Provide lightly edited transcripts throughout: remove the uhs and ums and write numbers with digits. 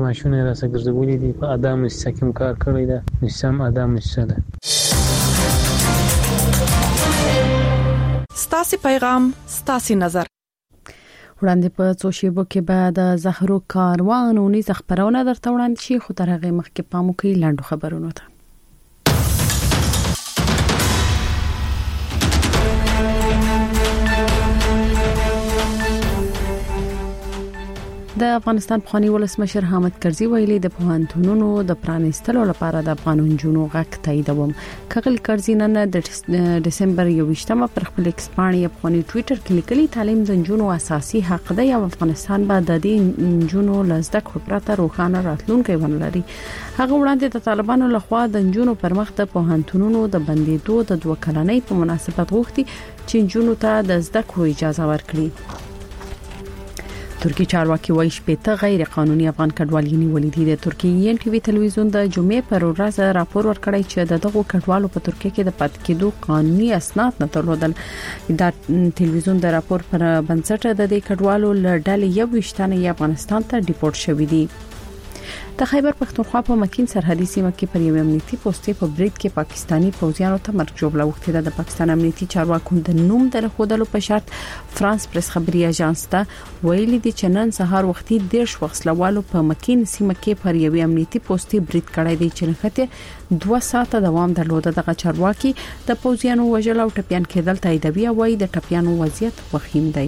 ماشونه راسه ګرځولې دي په ادا مؤسسه کې کار کړی ده نسام ادا مؤسسه ده. ستاسو پیغام ستاسو نظر. وړاندې په څو شیبو کې بعد د زهرو کاروان او نيز خبرونه درته وړاندې شي خو تر هغه مخکې پام وکړئ لاندو خبرونه ته. د افغانستان پخوانی ولسمشر حامد کرزي ویلي د پوهنتونونو د پرانیستلو لپاره د افغان جنونو غږ تاییدوم. کغل کرزي نن د دسمبر 28مه پر خپل ایکس باندې په ټوئیټر کې لیکلي تعلیم د جنونو اساسي حق دی او افغانستان به د دې جنونو لزده کړو پرته روښانه راتلونکي ونلري. هغه وړاندې د طالبانو لخوا د جنونو پر مخ د پوهنتونونو د بندیدو د 2 کلنۍ په مناسبت غوښتي چې جنونو ته د زده کړو اجازه ورکړي. ترکی چارواکي وایي شپږ غیر قانوني افغان کډوال نیولې دي. د ترکیې ان ټي وي تلویزیون د جمعې پر ورځ راپور ورکړی چې دغه کډوالو په ترکیه کې د پات کېدو قانوني اسناد نه درلودل. دا تلویزیون د راپور پر بنسټ د دې کډوالو لړډلې 21 افغانستان ته ډیپورت شوې دي. د خیبر پختونخوا په مکین سرحدي سیمه کې پر یو امنیتي پوسټ په برید کې پاکستانی پوځیانو ته مرګ جوړه وکړه. د پاکستان امنیتي چارواکو د نوم د خودلو په شرط فرانس پریس خبري اژانس ته ویلي دي چې نن سهار وختي 10 وسلوالو په مکین سیمه کې پر یو امنیتي پوسټ برید کړی دی چې نخته 2 ساعته دوام درلود. دغه چارواکي د پوځیانو وژل او ټپيان کېدل تاییدوي او وايي د ټپيانو وضعیت وخیم دی.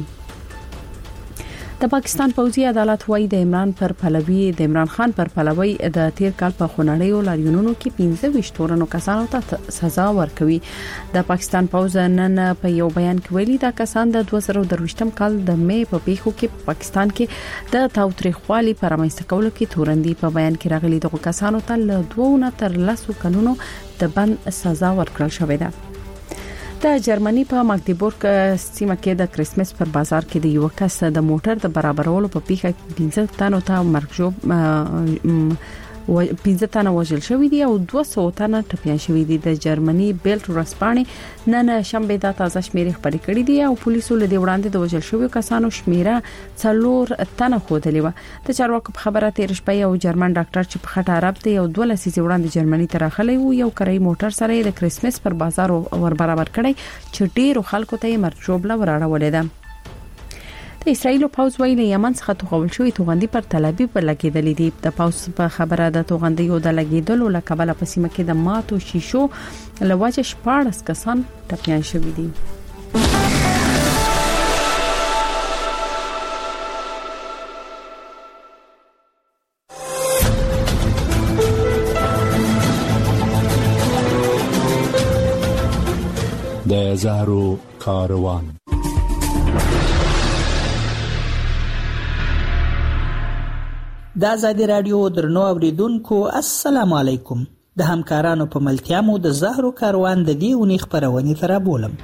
د پاکستان پوځي عدالت وايي د عمران خان پر پلوي د تیر کال په خونړیو لاریونونو کې 15 تورنو کسانو ته سزا ورکوي. د پاکستان پوځ نن په یو بیان کې ویلي دا کسان د 2023م کال د مې په پیښو کې پاکستان کې د تاوتریخوالي پر رامنځته کولو کې تورندي. په بیان کې راغلي دغه کسانو ته له 2 تر 10 کلونو د بند سزا ورکړل شوې ده. د جرمني په ماګدیبورګ سیمه کې د کریسمس پر بازار کې د یو کس د موټر د برابرولو په پیښه 15 تنو ته مرګ جوړ 15 تنه وژل شوې دي او 200 تنه ټپيان شوې دي. د جرمني بیلټ ورځپاڼې نن شنبه د تازه شمیرې خبرې کړې دي او پولیسو له دې وړاندې د وژل شویو کسانو شمیره 4 تنه خودلې و. د چارواکو په خبره تیر شپه یو جرمن ډاکټر چې په خټه عرب دی او 12 لسیزې وړاندې جرمني ته راغلی و یو کرای موټر سره د کریسمس پر بازار ور برابر کړی چې ډیرو خلکو ته مرګ جوړه وراړولې ده. د اسرایل پوځ ویلي یمن څخه توغول شوی توغندي پر تل ابیب لګیدلې دي. د پوځ په خبره د توغندیو د لګیدلو لکبل په سیمه کې د ماتو شیشو لواجه 14 کسان ټپيان شوي دي. د زهرو کاروان. د آزادی رادیو درنو اوریدونکو السلام علیکم. د همکارانو په ملتیا مو د زهرو کاروان د دې اونۍ خبرونه تر بولم.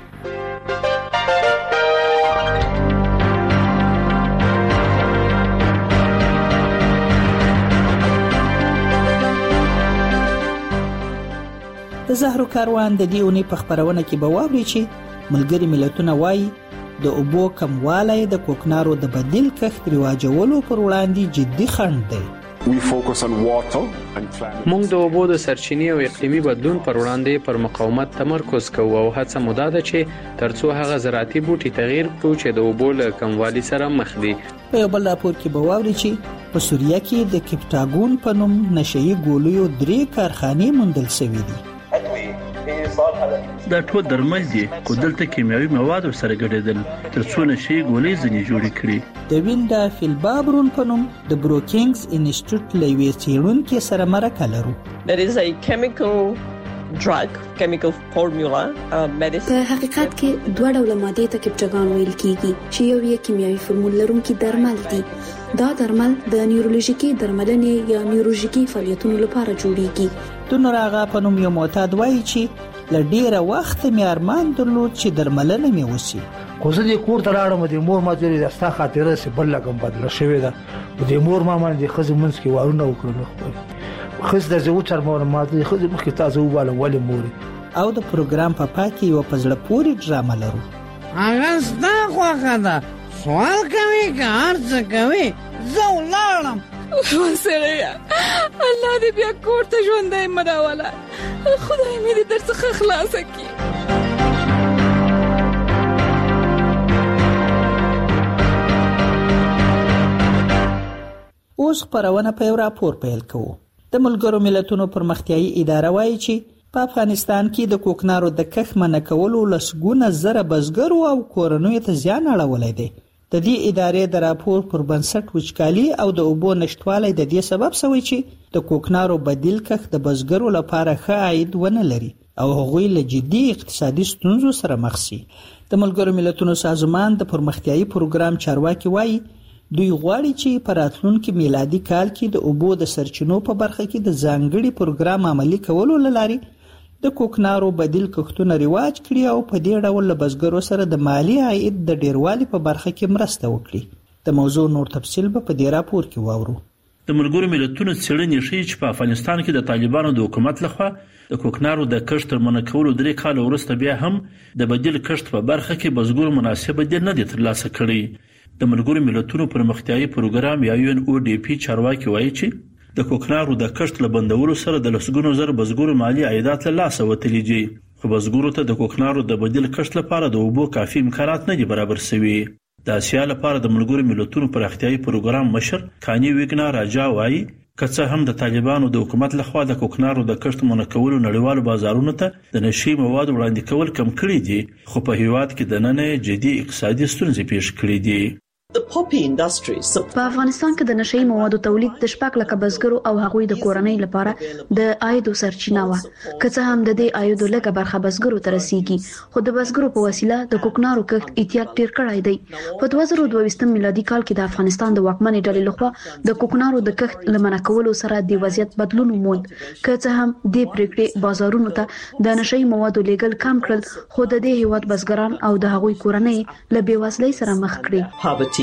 د زهرو کاروان د دې اونۍ په خبرونه کې به واوري چې ملګری ملتونه وایي د اوبو کموالی د کوکنارو د بدیل کښت رواجولو پر وړاندې جدي خنډ دی. موږ د اوبو د سرچینې او اقلیمي بدلون پر وړاندې پر مقاومت تمرکز کوو او هڅه مو ده چې ترڅو هغه زراعتي بوټي تغییر کړو چې د اوبو له کموالي سره مخ دي. په یو بل راپور کې به واوري چې په سوریه کې د کپټاګون په نوم نشئی ګولیو 3 کارخانې موندل شوې دي. دا ټول درمل دي خو دلته کیمیاوي مواد سره ګډېدل ترڅو نشي ګولې ځنې جوړې کړي. د وینډا فیلبابرون په نوم د بروکینګز انسټیټیوټ لوي څېړونکو سره مرکه لرو. There is a chemical formula medicine. په حقیقت کې 2 ډوله ماده ته کپټاګون ویل کیږي چې یو یې کیمیاوي فورمول لرونکي درمل دي. دا درمل د نیورولوژیکي درملنې یا نیورولوژیکي فعالیتونو لپاره جوړیږي. تونراغه په نوم یو معتاد وایي چې لډیره وخت مې ارمان درلود چې درملنه مې وسی. خو زه د کور ته راړم د مور ما ته د ستا خاطره سي بل لګم بدل شوی ده. د مور ما باندې خزه منځ کې وارونه وکړل خو خزه د زو تر مور ما د خزه مخ تاسو واله ولې مور او د پروګرام په پاکي یو پزړه پوری ډرامه لرو. هغه ستا خوخه ده سوال کوي که هر څه کوي زه ولارم وسړیا الله دې بیا کور ته ژوندۍ مراوله خدای مې دې درڅخه خلاص کړي. اوس خبرونه په یو راپور پیل کوو. د ملګرو ملتونو پرمختیایي اداره وایي چې په افغانستان کې د کوکنارو د کښت منع کولو لسګونه زره بزګرو او کورنیو ته زیان اړولی دی. د دې ادارې د راپور پر بنسټ وچکالي او د اوبو نشټوالی د دې سبب شوی چې د کوکنارو بدیل کښت د بزګرو لپاره ښه عاید ونه لري او هغوی له جدي اقتصادي ستونزو سره مخ شي. د ملګرو ملتونو سازمان د پرمختیایي پروګرام چارواکي وایي دوی غواړي چې په راتلونکي میلادي کال کې د اوبو د سرچینو په برخه کې د ځانګړي پروګرام عملي کولو لاري د کوکنارو بدیل کښتونه رواج کړي او په دې ډول له بزګرو سره د مالی عاید د ډیروالي په برخه کې مرسته وکړي. د موضوع نور تفصیل به په دې راپور کې واورو. د ملګرو ملتونو څېړنې ښیي چې په افغانستان کې د طالبانو د حکومت لخوا د کوکنارو د کښت تر منع کولو 3 کال وروسته بیا هم د بدیل کښت په برخه کې بزګرو مناسب بدیل نه دي ترلاسه کړي. د ملګرو ملتونو پرمختیایي پروګرام یا UNODP چارواکي وایي چې د کوکنارو د کښت له بندولو سره د لسګونو زر بزګرو مالی عایدات له لاسه وتلي دي. خو بزګرو ته د کوکنارو د بدیل کښت لپاره د اوبو کافي امکانات نه دي برابر شوي. د آسیا لپاره د ملګرو ملتونو پرمختیایي پروګرام مشر کانی ویګنا راجا وایي که څه هم د طالبانو د حکومت لخوا د کوکنارو د کښت منع کولو نړیوالو بازارونو ته د نشي موادو وړاندې کول کم کړي دي، خو په هیواد کې د نن جدي اقتصادي ستونزې پیښ کړي دي. په افغانستان کې د نشئی موادو تولید د شپږ لک بزګرو او هغوی د کورنۍ لپاره د عاید سرچینه و. که څه هم د دې عاید لږه برخه بزګرو ته رسیږي، خو د بزګرو په وسیله د کوکنارو کښت احتیاط ډیر کړای دی. په 2022 میلادي کال کې د افغانستان د واکمنې ډلې لخوا د کوکنارو د کښت لمنع کولو سره د وضعیت بدلون وموند. که څه هم د پریکړې بازارونو ته د نشئی موادو لیږل کم کړل، خو د دې هیواد بزګران او د هغوی کورنۍ له بیوزلۍ سره مخ کړي.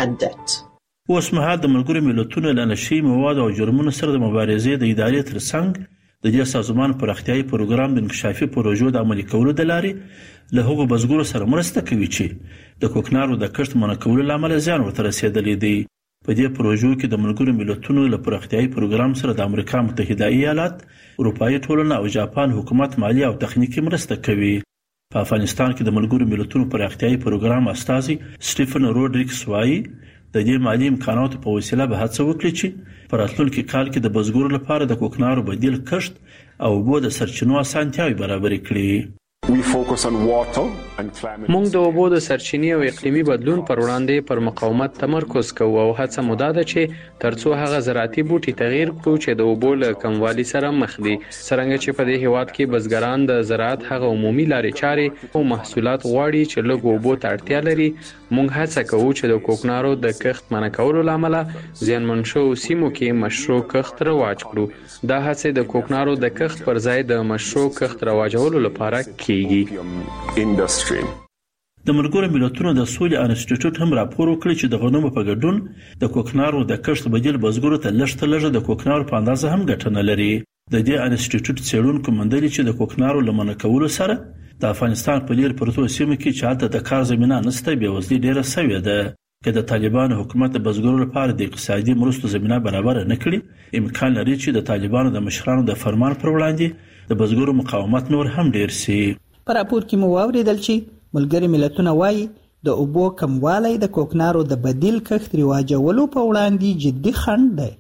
اوس مهال د ملګرو ملتونو له نشئی موادو او جرمونو سره د مبارزې د ادارې ترڅنګ د دې سازمان پرمختیایي پروګرام د انکشافي پروژو د عملي کولو د لارې له هغو بزګرو سره مرسته کوي چې د کوکنارو د کښت منع کولو لامل زیان ورته رسیدلی دی. په دې پروژو کې د ملګرو ملتونو له پرمختیایي پروګرام سره د امریکا متحده ایالات، اروپایي ټولنه او جاپان حکومت مالی او تخنیکی مرسته کوي. په افغانستان کې د ملګرو ملتونو پرمختیایي پروګرام استازي سټیفن روډریګس وایي د دې مالی امکاناتو په وسیله به هڅه وکړي چې په راتلونکي کال کې د بزګرو لپاره د کوکنارو بدیل کښت او اوبو د سرچینو اسانتیاوې برابر کړي. موږ د اوبو د سرچینې او اقلیمي بدلون پر وړاندې پر مقاومت تمرکز کوو او هڅه مو دا ده چې ترڅو هغه زراعتي بوټي تغییر کړو چې د اوبو له کموالي سره مخ دي. څرنګه چې په دې هیواد کې بزګران د زراعت هغه عمومي لارې چارې او محصولات غواړي چې لږ اوبو ته اړتیا لري، موږ هڅه کوو چې د کوکنارو د کښت منع کولو لامل زیانمن شوو سیمو کې مشروع کښت رواج کړو. دا هڅه د کوکنارو د کښت پر ځای د مشروع کښت رواجولو لپاره کیږي. د ملګرو ملتونو د سولې انسټیټیوټ هم راپور وکړ چې د غنمو په ګډون د کوکنارو د کښت بدیل بزګرو ته لږ د کوکنارو په اندازه هم ګټه نه لري. د دې انسټیټیوټ څېړونکو موندلي چې د کوکنارو لمنع کولو سره د افغانستان په لیر پروتو سیمو کې چې هلته د کار زمينه نشته بیوزلي ډیره شوې ده. که د طالبانو حکومت د بزګرو لپاره د اقتصادي مرستو زمينه برابر نه کړي، امکان لري چې د طالبانو د مشرانو د فرمان پر وړاندې د بزګرو مقاومت نور هم ډیر شي. په راپور کې مو واوریدل چې ملګري ملتونه وایي د اوبو کموالی د کوکنارو د بدیل کښت رواجولو په وړاندې جدي خنډ دی.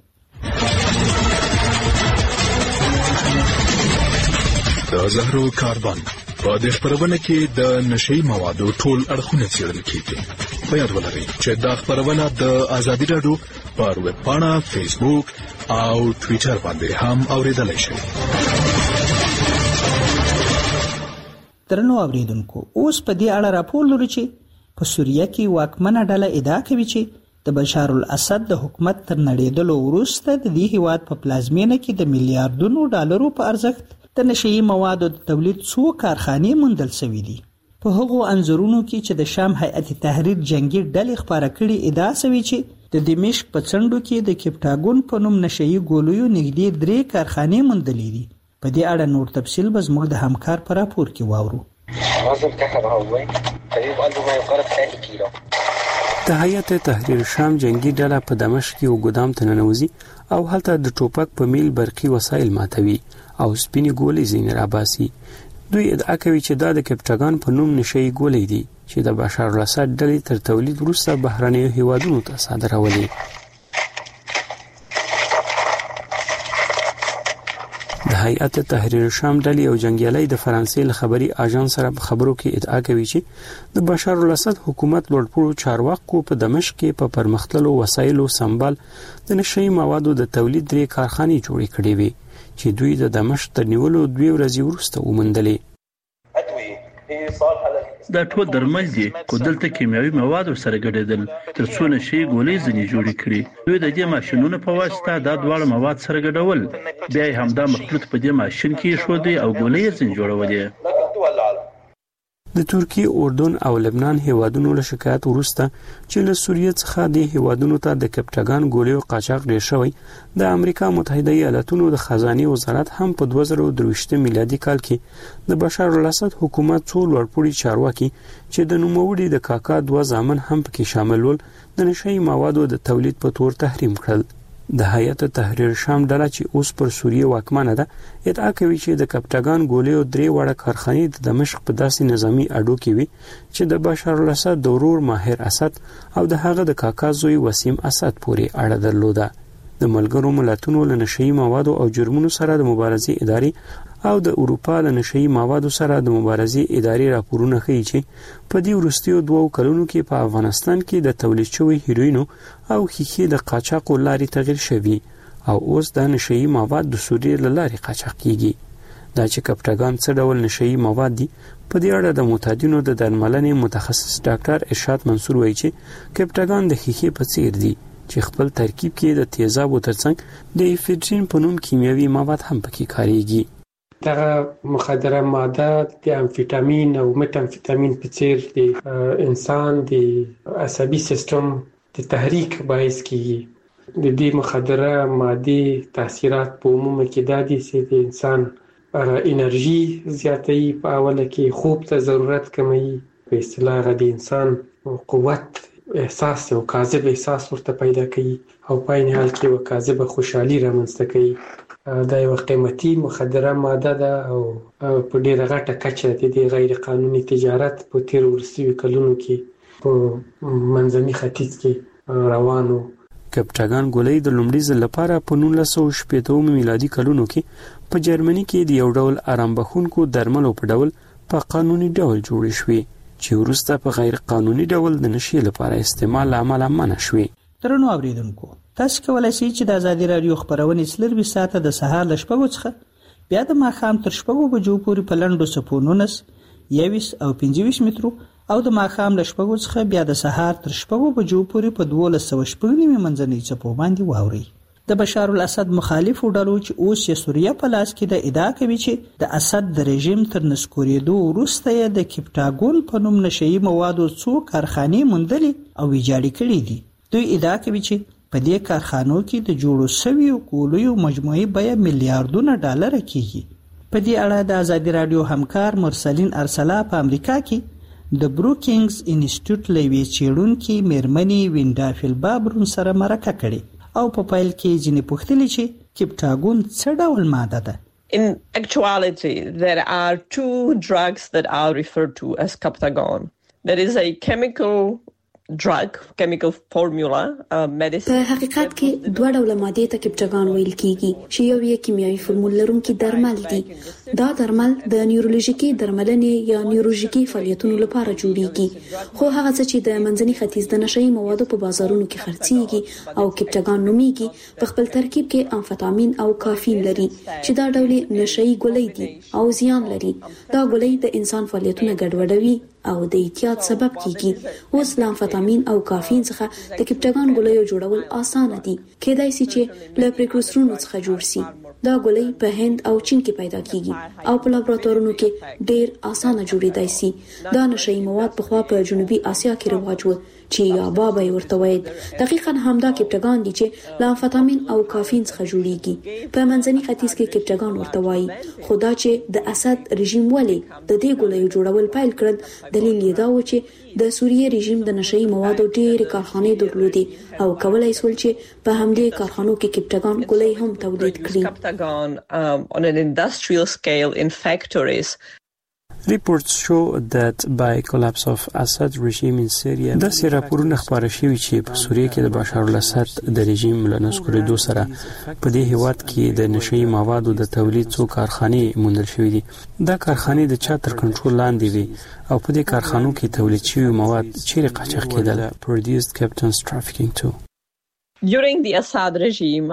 د زهرو کاربن په دې خبرونه کې د نشئی موادو ټول اړخونه څېړل کیږي. په یاد ولرئ چې دا خبرونه د ازادي راډیو پر ویب پاڼه، فیسبوک او ټوئیټر باندې هم اوریدلای شئ. درنو اوریدونکو، اوس په دې اړه راپور لرو چې په سوریه کې واکمنه ډله ادعا کوي چې د بشار الاسد د حکومت تر نړیدلو وروسته د دې هیواد په پلازمینه کې د میلیارډونو ډالرو په ارزښت د نشئی موادو د تولید څو کارخانې موندل شوې دي. په هغو انځورونو کې چې د شام هیئت تحریر جنگي ډلې خبره کړي ادعا شوې چې د دمشق په څنډو کې د کپټاګون په نوم نشئی ګولیو نږدې 3 کارخانې موندلې دي. په دې اړه نور تفصیل به زموږ د همکار په راپور کې واورو. د د هیئت تحریر شام جنگي ډله په دمشق یو ګودام ته ننوځي او هلته د ټوپک په میل برقي وسایل ماتوي او سپینې ګولې ځینې راباسي. دوی ادعا کوي چې دا د کپټاګان په نوم نشئی ګولې دي چې د بشار الاسد ډلې تر تولید وروسته بهرنیو هیوادونو ته صادرولې. د هیئت تحریر شام ډلې او جنگیالي د فرانسې له خبري اژانس سره په خبرو کې ادعا کوي چې د بشار الاسد حکومت لوړپوړو چارواکو په دمشق کې په پرمختللو وسایلو سمبال د نشئی موادو د تولید 3 کارخانې جوړې کړې وي چې دوی د دمشق تر نیولو 2 ورځې وروسته ومندلې. دا ټول درمل دي کو دلته کیمیاوي مواد سره ګډېدل تر څو نشي ګولې ځنی جوړې کړي. دوی د دې ماشينونو په واسطه دا دواړه مواد سره ګډول بیا همدا مخلوط په دې ماشين کې شو دي او ګولې ځنی جوړولې. د ترکیه، اردن او لبنان هیوادونو له شکایت وروسته چې له سوریه څخه د هیوادونو ته د کپټاګان ګولې قاچاق ډیر شوی، د امریکا متحده ایالاتونو د خزانه وزارت هم په 2023 میلادي کال کې د بشار الاسد حکومت څو لوړپوړي چارواکي چې د نوموړي د کاکا 2 ځامن هم پکې شامل ول د نشئی موادو د تولید په تور تحریم کړل. د هیئت تحریر شام ډله چې اوس پر سوریه واکمنه ده ادعا کوي چې د کپټاګان ګولې او 3 وړه کارخانې د دمشق په داسې نظامی اډو کې وي چې د بشار الاسد د ورور ماهر اسد او د هغه د کاکا زوی وسیم اسد پورې اړه درلوده. د ملګرو ملتونو له نشئی موادو او جرمونو سره د مبارزې ادارې او د اروپا له نشئی موادو سره د مبارزې ادارې راپورونه ښیي چې په دې وروستیو 2 کلونو کې په افغانستان کې د تولید شوی هیروینو او خیخي د قاچاق لارې تغیر شوی او اوس د نشئی مواد د سوریه لارې قاچاق کیږي. دا چې کپټاګان څه ډول نشئی مواد دي په دې اړه د معتادینو د درملنې متخصص ډاکټر ارشاد منصور وایي چې کپټاګان د خیخي په څیر دي چې خپل ترکیب کې د تیزابو ترڅنګ د افیدرین په نوم کیمیاوي مواد هم پکې کاریږي. دغه مخدره ماده د امفیتامین او متامفیتامین په څیر د انسان د عصبي سیستم د تحریک باعث کیږي. د دې مخدره ماده تاثیرات په عموم کې د دې چې د انسان انرژي زیاتوي، په اوله کې خوب ته ضرورت کموي، په اصطلاح د انسان قوت احساس او کاذب احساس ورته پیدا کوي او په عین حال کې یو کاذب خوشحالي رامنځته کوي. دا یو قیمتي مخدره ماده ده او په ډیره غټه کچه د غیر قانوني تجارت په تیر ورسوي کلونو کې په منځني ختیځ کې روانو. کپټاګان ګولې د لومړي ځل لپاره په 1980 میلادي کلونو کې په جرمني کې د یو ډول آرام بخونکو درملو په ډول په قانوني ډول جوړ شوې چې وروسته په غیر قانوني ډول د نشي لپاره استعمال عمل منع شوې. ترنو اوریدونکو، تاسو کولای شئ چې د آزادي رادیو خبرونه سلربي ساعته د سهار ل 6 څخه بیا د ماښام تر 6 بجو پورې په لنډو سپونونو 21 او 25 مترو او د ماښام له 6 څخه بیا د سهار تر 6 بجو پورې په 12:15 منځنۍ چپو باندې واوري. د بشار الاسد مخالفو ډلو چې اوس یې سوریه په لاس کې د ادعا کوي چې د اسد د رژیم تر نسکورېدو وروسته یې د کپټاګون په نوم نشئی موادو څو کارخانې موندلې او ویجاړې کړې دي. دوی ادعا کوي چې په دې کارخانو کې د جوړو شویو ګولو مجموعي بیه میلیارډونه ډالر کیږي. په دې اړه د آزادي رادیو همکار مرسلین ارسلا په امریکا کې د بروکینګز انسټیټیوټ لوي چیرونکو میرمنې وینډا فیلبابرون سره مرکه کړې او په پایل کې ځینې پوښتنې چې کپټاګون څه ډول ماده ده. In actuality, there are 2 drugs that are referred to as Captagon. There is a chemical formula medicine. په حقیقت کې 2 ډوله ماده ته کپټاګان ویل کیږي چې یو یې کیمیاوي فرمول لرونکي درمل دي. دا درمل د نیورولوژیکي درملنې یا نیورولوژیکي فعالیتونو لپاره جوړیږي، خو هغه څه چې د منځني ختیځ د نشئی موادو په بازارونو کې خرڅيږي او کپټاګان نوميږي په خپل ترکیب کې امفیتامین او کافین لري چې دا ډول نشئی ګولې دي او زیان لري. دا ګولې د انسان فعالیتونه ګډوډوي او د اعتیاد سبب کیږي. اوس امفیتامین او کافین څخه د کپټاګان ګولې جوړول اسانه دي، کېدای شي چې له پریکورسورونو څخه جوړ شي. دا ګولې په هند او چین کې پیدا کیږي او په لابراتوارونو کې ډېر اسانه جوړېدای شي. دا نشئی مواد په خوا په جنوبي اسیا کې رواج و چې یا بابا ورته وایي. دقیقاً همدا کپټاګان دي چې لا امفیتامین او کافین څخه جوړیږي. په منځني ختیځ کې کپټاګان ورته وایي. خدا چې د اسد رژیم ولې د دې ګولیو جوړول پیل کړل، دلیل یې دا و چې د سوریې رژیم د نشئی موادو ډېرې کارخانې درلودي او کولای شول چې په همدې کارخانو کې کپټاګان ګولۍ هم تولید کړي. On an industrial scale in factories. Reports show that by collapse of Assad regime in Syria داسې راپورونه خپاره شوي چې په سوریه کې د بشار الاسد د رژیم له نسکورېدو سره په دې هیواد کې د نشئی موادو د تولید څو کارخانې موندل شوې دي. دا کارخانې د چا تر کنټرول لاندې وي او په دې کارخانو کې تولید شوي مواد چیرې قاچاق کېدل. Produced captains trafficking too. During the Assad regime,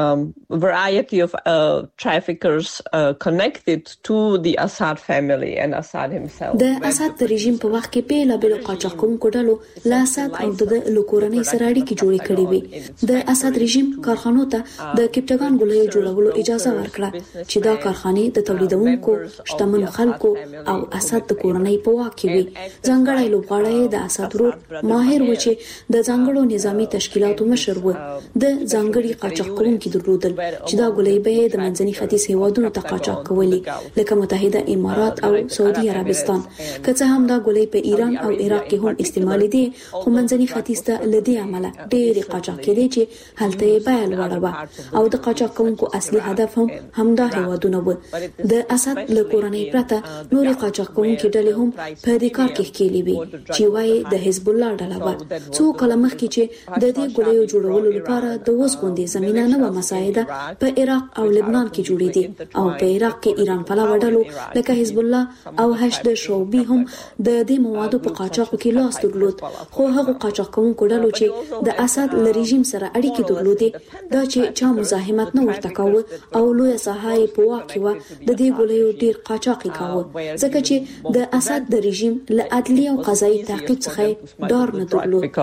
variety of traffickers connected to the Assad family and Assad himself. د اسد د رژیم په وخت کې بیل بیل قاچاق کوونکو ډلو له اسد او د لکورنۍ سره اړیکې جوړې کړې وي. د اسد رژیم کارخانو ته د کپټاګان ګولۍ جوړولو اجازه ورکړه چې دا کارخانې د تولیدونکو شتمن خلکو او اسد د کورنۍ په واک کې وي. ځانګړی لوبغاړی د اسد ورور ماهر و چې د ځانګړو نظامی تشکیلاتو مشر و. د ځانګړي قاچاق کوونکي درلودل چې دا ګولۍ به د منځني ختیځ هیوادونو ته قاچاق کولې لکه متحده امارات او سعودي عربستان. که څه هم دا ګولۍ په ایران او عراق کې هم استعمال دي، خو منځني ختیځ ته لدی عمله ډېر قاچاق کېدي چې هلته یې بیه لوړه وه او د قاچاق کوونکو اصلي هدف هم همدا هیوادونه و. د اسد له کورنۍ پرته نورې قاچاق کوونکي ډلې هم په دې کار کې ښکېلې وي چې وایي د حزب الله ډله وه. څو کاله مخکې چې د دې ګولیو جوړولو لپاره د اوس غوندې زمينه نه و مساعده په عراق او لبنان کې جوړېدي او په عراق کې ایران پلوه ډلو لکه حزب الله او حشد شعبي هم د دې موادو په قاچاق کې لاس درلود. خو هغه قاچاق کوونکو ډلو چې د اسد له رژیم سره اړیکې درلودې دا چې چا مزاحمت نه ورته کاوه او لوی ساحه په واقع و د دې ګولیو ډیر قاچاقي کاوه ځکه چې د اسد د رژیم له عدلي او قضایي تعقیب څخه ډار نه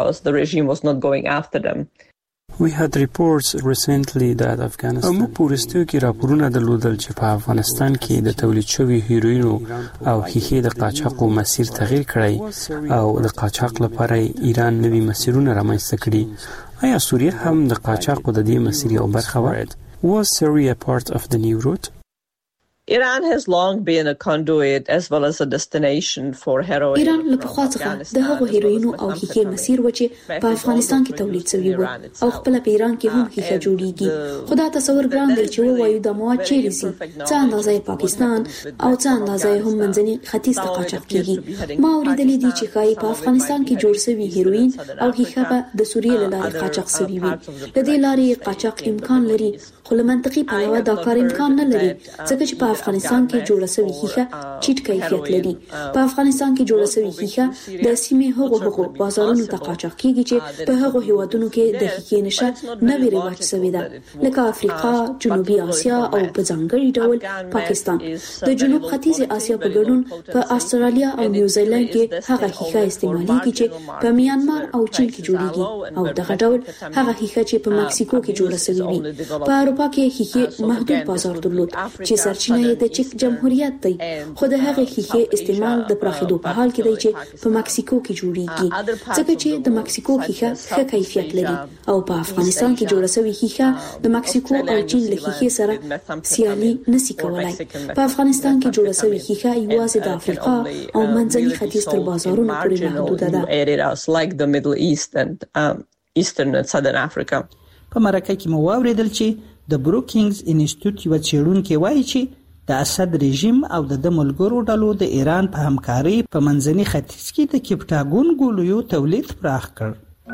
درلود. We had reports recently that Afghanistan موږ پوریستو کې راپورونه درلودل چې په افغانستان کې د تولید شوی هیروینو او ښیښې د قاچاقو مسیر تغییر کړی او د قاچاق لپاره ایران نوي مسیرونه رامنځته کړي. آیا سوریه هم د قاچاقو د دې مسیر یو برخه وه؟ Was Syria part of the new route? Iran has long been a conduit as well as a destination for heroin. ایران له پخوا څخه د هغو هیروینو او ښیښې مسیر و چې په افغانستان کې تولید شوی و او خپل په ایران کې هم ښیښه جوړیږي. خو دا تصور ګران دی چې وایو د مواد چیرې سي، څه اندازې پاکستان او څه اندازې هم منځني ختیځ ته قاچاق کیږي. ما اوریدلې دي چې ښایي په افغانستان کې جوړ شوی هیروین او ښیښه به د سوریې له لارې قاچاق شوی وي. د دې لارې قاچاق امکان لري، خو له منطقي پلوه دا کار امکان نه لري ځکه چې په افغانستان کې جوړه شوی ښیښه چټ کیفیت لري. په افغانستان کې جوړه شوی ښیښه د سیمې هغو بازارونو ته قاچاق کیږي چې په هغو هیوادونو کې د ښیښې نشه نوې رواج شوی ده لکه افریقا، جنوبي اسیا او په ځانګړي ډول پاکستان. د جنوب ختیځ اسیا په ګډون په استرالیا او نیوزیلند کې هغه ښیښه استعمالېږي چې په میانمار او چین کې جوړیږي او دغه ډول هغه ښیښه چې په مکسیکو کې جوړه شوی وي. په اروپا کې ښیښې محدود بازار درلود چې سرچینه یې د چک جمهوریت دی، خو د هغه ښیښې استعمال د پراخېدو په حال کې دی چې په مکسیکو کې جوړیږي ځکه چې د مکسیکو ښیښه ښه کیفیت لري او په افغانستان کې جوړه شوی ښیښه د مکسیکو او چین له ښیښې سره سیالي نشي کولای. په افغانستان کې جوړه شوی ښیښه یوازې د افریقا او منځني ختیځ تر بازارونو پورې محدوده ده. په مرکه کې مو واوریدل چې د بروکینګز انسټیټیوټ یو څېړونکی وایي چې د اسد رژیم او د ملګرو ډلو د ایران په همکاري په منځني ختیځ کې د کپټاګون ګولیو تولید پراخ کړ.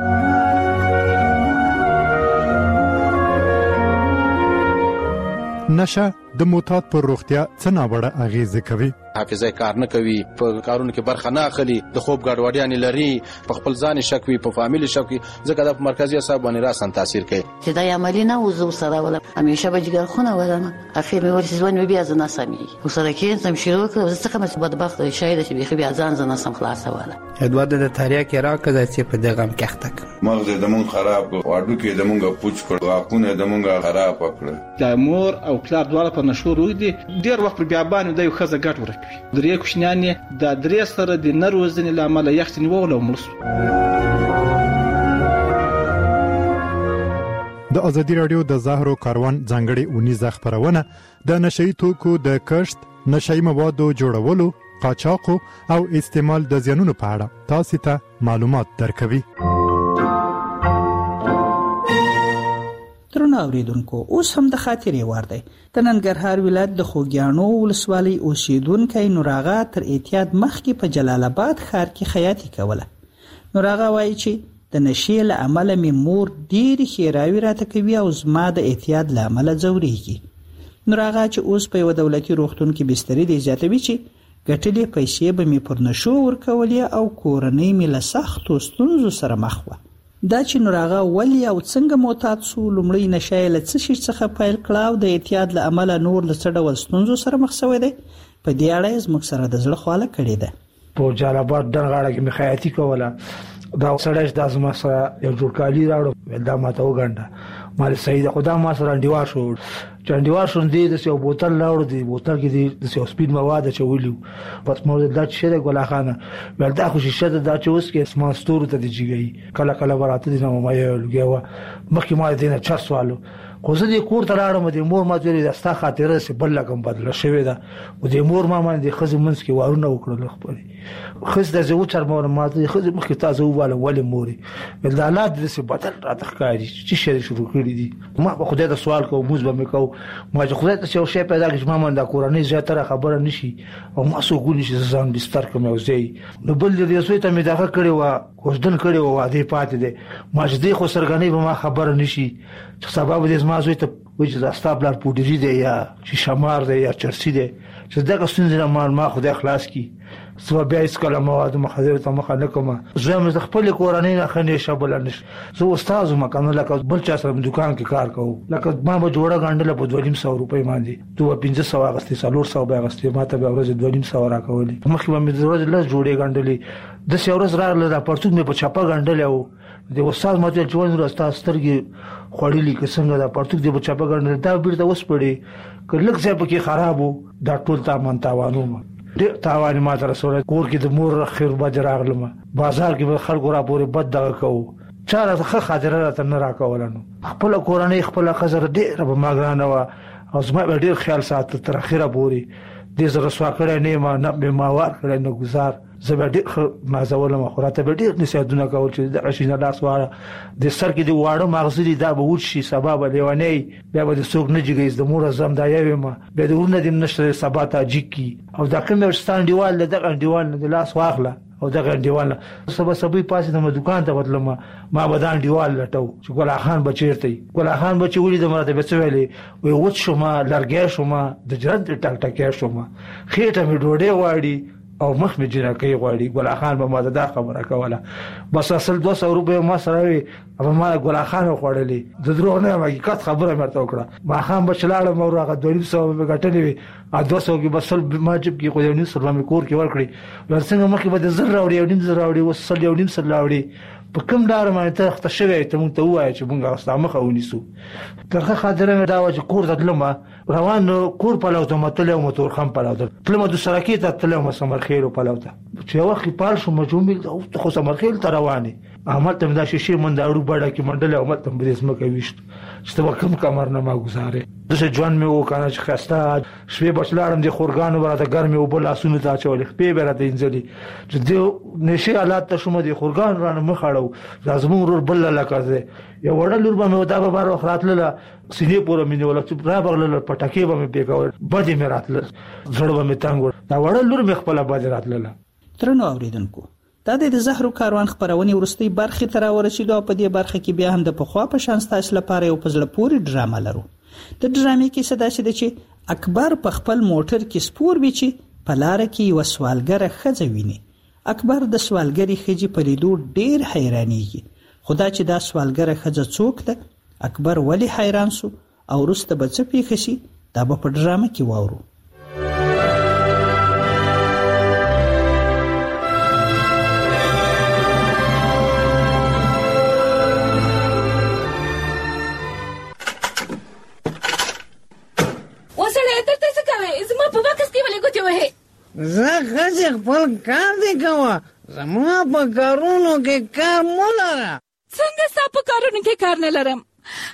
نشه د معتاد پر روغتیا څه ناوړه اغیزه کوي؟ حافظه کار نه کوي، په کارونو کې برخه نه اخلي، د خوب ګډوډیاں لري، په خپل ځان شک وي، په فامیل شک وي، ځکه د مرکزي اعصاب باندې راسن تاثیر کوي. چې دا عملی نه وزو سره ولا همیشه به جګر خونه ولرم اخر مې ورسې ځوان بیا ځنه سمي وسره کې سم شروع کړ زه څنګه مې بدبخت شاید چې بیا ځان ځنه سم خلاص ولا ادوار د تاریخ کې راکړه چې په دغه کښتک مغز د مون خراب واډو کې د مونږه پوچ کړ واپونه د مونږه خراب کړ. د مور او پلار دواړه په نشو روي دي ډیر وخت بیا باندې د یو خزه ګټ ورکوي. درې کوشنیان د درې سره د نروزنې لامل یختنی وولو ملس د ازادي رادیو د زهرو کاروان ځانګړي اونیزه خبرونه د نشئی توکو د کښت، نشئی موادو جوړولو، قاچاق او استعمال د زیانونو په اړه تاسو ته معلومات درکوي. ترونه اوریدونکو، اوس هم د خاطرې وار دی. د ننګرهار ولایت د خوږیاڼو ولسوالۍ اوسیدونکو نوراغه تر اعتیاد مخکې په جلال آباد ښار کې خیاطي کوله. نوراغه وایي چې د نشې له امله مې مور ډېرې ښېراوې راته کوي او زما د اعتیاد له امله ځورېږي. نوراغه چې اوس په یوه دولتي روغتون کې بستري دی زیاتوي چې ګټلې پیسې به مې پر نشو ورکولې او کورنۍ مې له سختو ستونزو سره مخ وه. دا چې نوراغه ولې او څنګه معتاد سو، لومړی نشه یې له څه شي څخه پیل کړه او د اعتیاد له امله نور له څه ډول ستونزو سره مخ شوی دی، په دې اړه یې زموږ سره د زړه خواله کړې ده. په جلال آباد ډنډغاړه کې مې خیاطي کوله. دا سړی د ازما سره یو جوړ کالی راوړ، دا ماته وګڼه مال سید خدا ما سره انډیوار شو. چانډیوار شون دی د یو بوتل راوړ، دی بوتل کې د یو سپین مواد چولیو. پس مو دا چې د ګلاخانه ول دا خو شیشه دا چې اوس کې اسمان ستورو ته دیږي، کله کله ورته دي نو ما یو لګیوا مخکې ما دې نه چا سوالو. خو زه دې کور ته راړم، د مور ما ته د ستا خاطره سه بل لګم بدل شوی دا، او د مور ما باندې خزم منس کې وارونه وکړل. خپل خز د زو چر مور ما ته خز مخکې تاسو واله ولې موري ول دا حالات دې سه بدل را تخکاری چې شری شروع کړی دي. ما په خدای د سوال کو موږ به مکو، ما چې خدای ته یو شی پیدا کړي ما من دا کورنۍ زیاتره خبره نشي او ما سو ګونی چې ځان بستر کوم او زی نو بل دې یو څه ته مې دا کړی و کوژدن کړی و واده پاتې دي. ما چې دې خو سرګنی به ما خبره نشي چې سبب دې ما زوی ته وایي چې استابلر پودری دی یا چې شمار دی یا چرسی دی چې دا کوم څه ما خدای خلاص کی سو بیا هیڅ کله مواد مخدر ته مخ نه کوم. زه مې خپل کورنۍ نه خنې شبل نش زه استاد ما کنه لکه بل چا سره دکان کې کار کوم، لکه ما به جوړه غاندله په 250 روپۍ باندې 2500 اغستې 400 به اغستې، ما ته به ورځ 250 راکولې. مخکې مې ورځ له جوړې غاندلې د څو ورځ راغله دا پرڅوک مې په چاپه غاندلې او د استاد ماته چوند راستا سترګې خوړلې که څنګه دا پرڅوک دې په چاپه غاندلې دا بیرته اوس پړې کله څه پکې خرابو دا ټول تا من تاوانو ډېر تاوان ما تر سره کور کې د مور خیر باج راغلم، بازار کې به خلکو را پورې بد دغه کوو چاره ښه خاطره راته نه راکولنو. خپل کورنۍ خپل خزر ډېر به ماګرانه وا او زما ډېر خیال ساتل تر اخره پورې دې زره سوا کړې نه ما نه به ما ور کړې نه گزار زبر ډېر ما زولم خوراته به ډېر نسیدونه کول چې د رشینه لاس واره د سر کې دی واړه مغزري دا به وشي سبب لیونی بیا به څوک نه جګیز د مور زم دا یوي ما به د ورنه د نشره سبا ته جکی او دا کوم ستان دیوال د دیوال د لاس واخله او دغه دیوال سبا سبي پاسه د دکان ته بدلم ما بدان دیوال لټو چې ګل خان بچیرتي ګل خان بچی ولې د مرته بچویلې وي وڅ شوما لرګې شوما د جرند ټک ټکې شوما خېټه می ډوډۍ واړي او مخ می جنا کوي غواړي. ګل خان به ما دا خبره کوله بس اصل 200 روپے ما سره وي او ما ګل خان خوړلې د درو نه حقیقت خبره مرته وکړه. ما خان بچلاړه مو راغه 200 به غټلې وي ا 200 کې بسل ما جب کې خو یو نیم سره مې کور کې ورکړي ورڅنګه مخې به د زر راوړي او نیم زر راوړي وسل یو نیم سر راوړي په کوم لار باندې ته خته شوی ته مونږ ته وایي چې مونږ غوښته مخه ونیسو. دغه خاطره مې دا و چې کور ته تلم روان کور په لوته متل او موتور خام په لوته تلم د سرکې ته تلم سمرخیل په لوته چې وخت پال شو مجومل او خو سمرخیل ته رواني احمد ته دا شیشه من دا اړو بڑا کې منډل او مت تم بریس مکه وشت چې کم کمر نه ما گزاره دغه ځوان مې وکړه چې خسته شوی بچلاړم د خورګانو براته ګرمي او بل اسونه ته چولې په بیرته انځلي چې د نشي حالات ته شوم د خورګان رانه مخاړو لازم ورور بل لکه یو وړل لور به مې دا به بار خراتله سینې پورې مې ولا چې را بغل پټکې به مې پیګاو بده مې راتله زړه به مې تنګ دا وړل لور مې خپل بده راتله. ترنو اوریدونکو، دا د زهرو کاروان خبرونه ورستي برخه تر ورسېدو په دې برخه کې بیا هم د پخوا په شان تاسو لپاره یو پزله پوری ډرامه لرو. د ډرامې کې څه داسې ده چې اکبر په خپل موټر کې سپور ویچي په لار کې یو سوالګر خځه ویني. اکبر د سوالګری خځې په لیدو ډیر حیرانېږي، خدا چې دا سوالګر خځه څوک ده، اکبر ولی حیران سو او ورسته به څه پیښ شي دا به په ډرامه کې واورو. زه خځې خپل کار دی کوه، زما په کارونو کې کار مو لره. څنګه ستا په کارونو کې کار نه لرم؟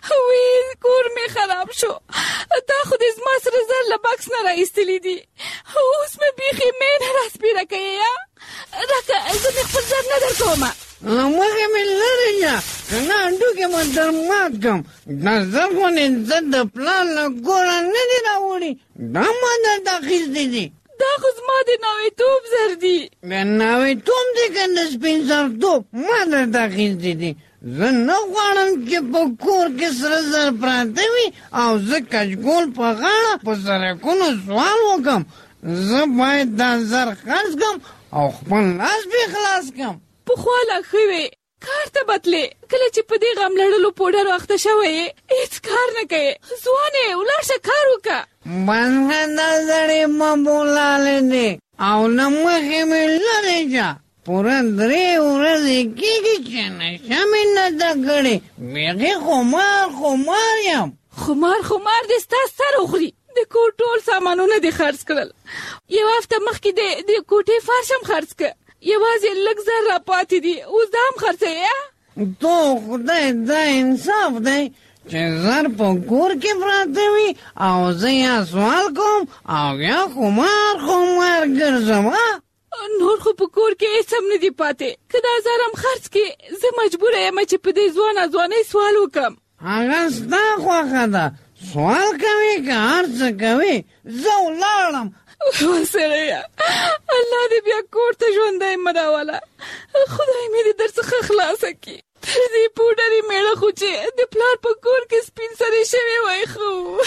وی کور می خراب شو. دا خو دې زما سره زر له بکس نه راایستلی دي. اوس مې بیخي مینه راسپیره کوي یا راکه زه مې خپل زر نه درکوم. مخې مې لرې یا کنه هډوکې مې در مات کړم. دا زر خو زه د پلان له کوره نه دي راوړي. دا ما درته اخیستي دي. دا خو زما د ناویتوب زر دي. د ناویتوب دی که د سپین سرتوب ما درته اخیستي دي. زه نه غواړم چې په کور کې سره زر پراته وي او زه کچکول په غاړه په سړکونو سوال وکړم. زه باید دا زر خرڅ کړم او خپل لاس بې خلاص کړم. پخوا لا ښه وې کار ته بتلې. کله چې په دې غم لړلو پوډر اخته شوی یې هېڅ کار نه کوې. ځوانې ولاړ شه کار وکړه. بنده دا زړې مه بولالې دی او له مخې مې لرې شه. پوره 3 ورځې کېږي چې نشه مې نه ده کړې. بیخي خمار یم. خمار دې ستا سر وخوري. د کور ټول سامانونه دې خرڅ کړل. یو هفته مخکې د کوټې فرش هم خرڅ کړ. یوازې لږ زر را پاتې دي. اوس دا هم خرڅوې؟ تو خدای دا انصاف دی چې زر په کور کې پراته وي او زه یا سوال کوم او یا خمار ګرځم. نور خو په کور کې هېڅ هم نه دي پاتې. که دا زر هم خرڅ کړې زه مجبوره یم چې په دې ځوانۍ سوال وکړم. هغه ستا خوښه ده. سوال کوي که هر څه کوي زه ولاړم. سړیه الله دې بیا کور ته ژوندی مه راوله. خدای مې دې در څخه خلاصه کړي. تر دې پوډرې میړه خو چې د پلار په کور کې سپین سرې شوې وای خو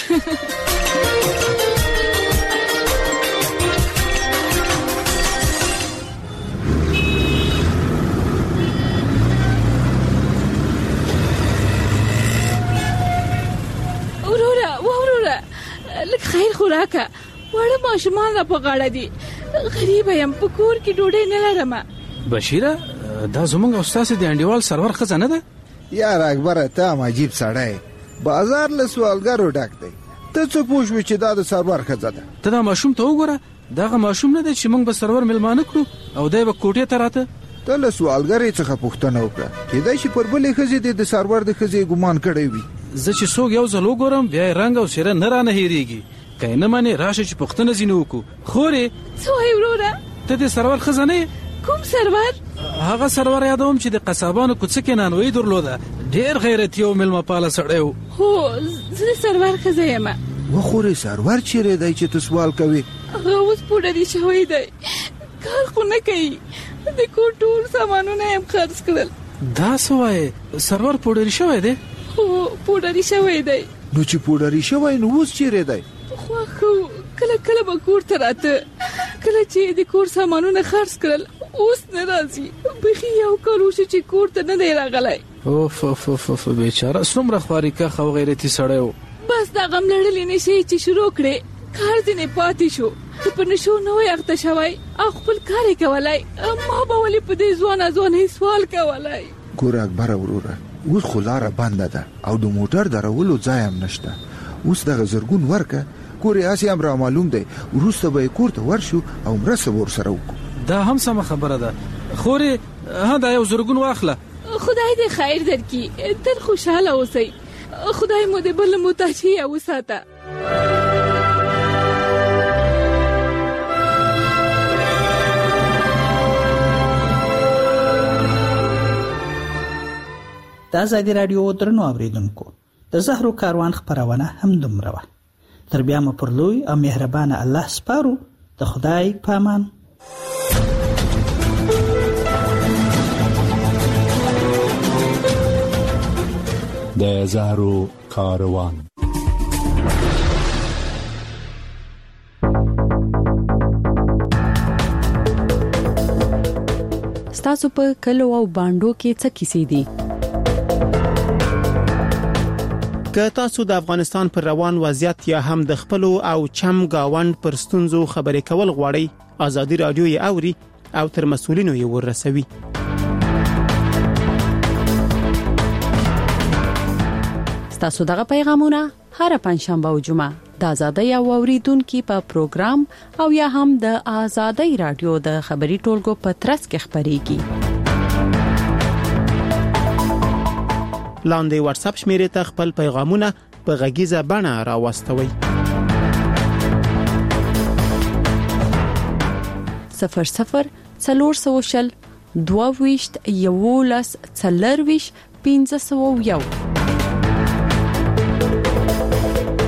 وروره لږ خیر خو راکه. واړه ماشومان را په غاړه دي. غریبه یم په کور کې ډوډۍ نه لرم. بشیره دا زمونږ او ستاسې د انډیوال سرور ښځه نه ده؟ یار اکبره ته هم عجیب سړی. بازار له سوالګرو ډک دی. ته څه پوه شوې چې دا د سرور ښځه ده؟ ته دا ماشوم ته وګوره. دغه ماشوم نه دی چې موږ به سرور میلمانه کړو او دی به کوټې ته راته. ته له سوالګرې څخه پوښتنه وکړه. کېدای شي پر بلې ښځې دې د سرور د ښځې ګمان کړی وي. زه چې څوک یو ځل وګورم بیا یې رنګ او څېره نه رانه هېرېږي. که یې نه منې راشه چې پوښتنه ځینې وکړو. خورې څه وایې وروره؟ ته د سرور ښځه نه یې؟ کوم سرور؟ هغه سرور یادوم چې د قصابانو کوڅه کې نانوایي درلوده. ډېر غیرتي او میلمه پاله سړی و. هو زه د سرور ښځه یم. وخورې سرور چیرې دی چې ته سوال کوې؟ هغه اوس پوډري شوی دی. کار خو نه کوي. د کور ټول سامانونه یې هم خرڅ کړل. دا څه وایې؟ سرور پوډري شوی دی؟ هو پوډري شوی دی. نو چې پوډري شوی نو اوس چیرې دی؟ خو کله به کور ته راته. کله چې د کور سامانونه خرڅ کړل اوس نه راځي. بیخي یو کال وشو چې کور ته نه دی راغلی. اوف بیچاره څومره خوارېکښ او غیرتي سړی و. بس دا غم لړلې نشې چې شروع کړې کار ځینې پاتې شو. ته په نشو نه وای اخته شوی او خپل کار یې کولی. ما به ولې په دې ځوانۍ سوال کولی؟ ګوره اکبره وروره اوس خو لاره بنده ده او د موټر درولو ځای هم نشته. اوس دغه زرګون ورکه کور یې هسې هم را معلوم دی. وروسته به یې کور ته ورشو او مرسته به ورسره وکړو. دا هم سمه خبره ده. خورې دا یو زرګون واخله. خدای دې خیر درکړي. تل خوشحاله اوسئ. خدای مو دې بل محتاجي وساته. د ازادي راډیو درنو اوریدونکو د زهرو کاروان خبرونه هم دومره وه. تر بیا مو پر لوی او مهربانه الله سپارو. د خدای پامان. د زهرو کاروان. ستاسو په کلو او باندو کې څه کیسې دي؟ که تاسو د افغانستان پر روان وضعیت یا هم د خپل او چم گاوند پر ستونزو خبرې کول غواړئ، ازادي رادیو یې اوري او تر مسؤلینو یې ورسوي. تاسو دغه پیغامونه هر پنځشنبه او جمعه د ازادي او اوریدونکو په پروګرام او یا هم د ازادي رادیو د خبري ټولګو په ترڅ کې خبريږي. لاندې واتس اپ شمیرې ته خپل پیغامونه په غږیزه بڼه راوستوي. 00 420 22 11 40 1501